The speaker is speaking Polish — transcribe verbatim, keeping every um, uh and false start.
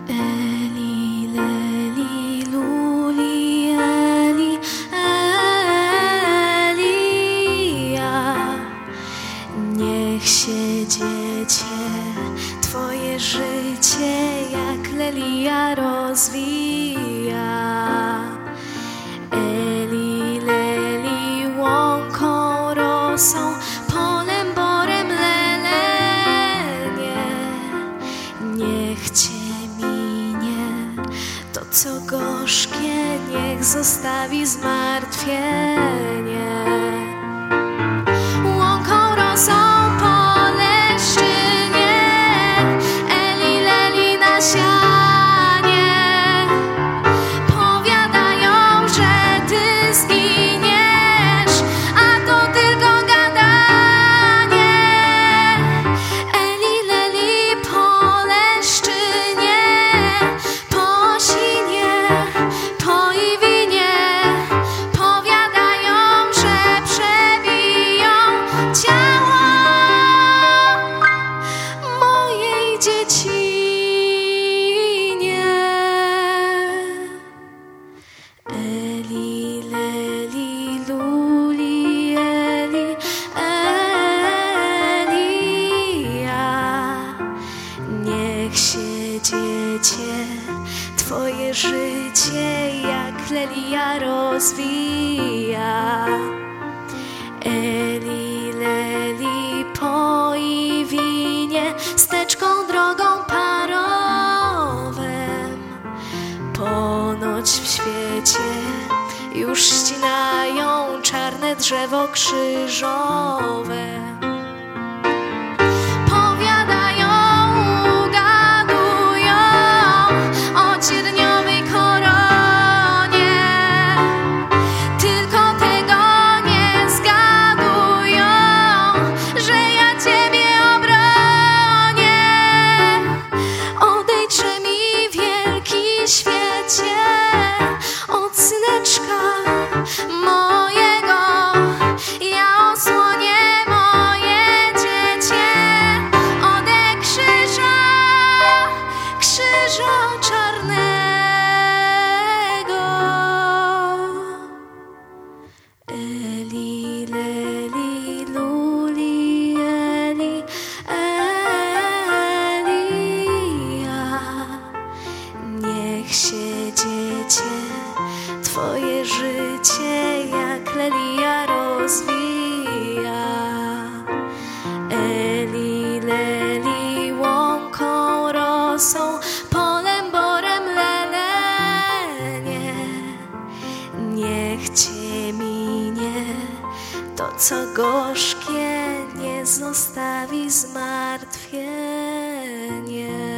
Eli, leli, luli, Eli, Elia. Niech się dziecię, Twoje życie jak lelia rozwija. Eli, leli, łąką, rosą, polem, borem, lelenie. Niech Cię minie to, co gorzkie, niech zostawi zmartwienie. Łąką, rosą, poleszczynie, Eli, leli, nasianie. Powiadają, że Ty zginiesz, a to tylko gadanie. Eli, leli, poleszczynie, po sinie, po Iwinie. Powiadają, że przebiją ciało mojej dziecinie. Eli, leli, luli, Eli, Elia. Niech się dziecię, Twoje życie jak lelia rozwija. Eli, leli, po Iwinie, steczką, drogą, parowem. Ponoć w świecie już ścinają czarne drzewo krzyżowe. Powiadają, ugadują o cierniowej koronie. Tylko tego nie zgadują, że ja Ciebie obronię. Odejdźże mi, wielki świecie, od syneczka mojego. Ja osłonię moje dziecię ode krzyża, krzyża czarnego. Eli, leli, luli, Eli, Elia. Niech się dziecię, Twoje życie jak lelia rozwija. Eli, leli, łąką, rosą, polem, borem, lelenie. Niech Cię minie to, co gorzkie, nie zostawi zmartwienie.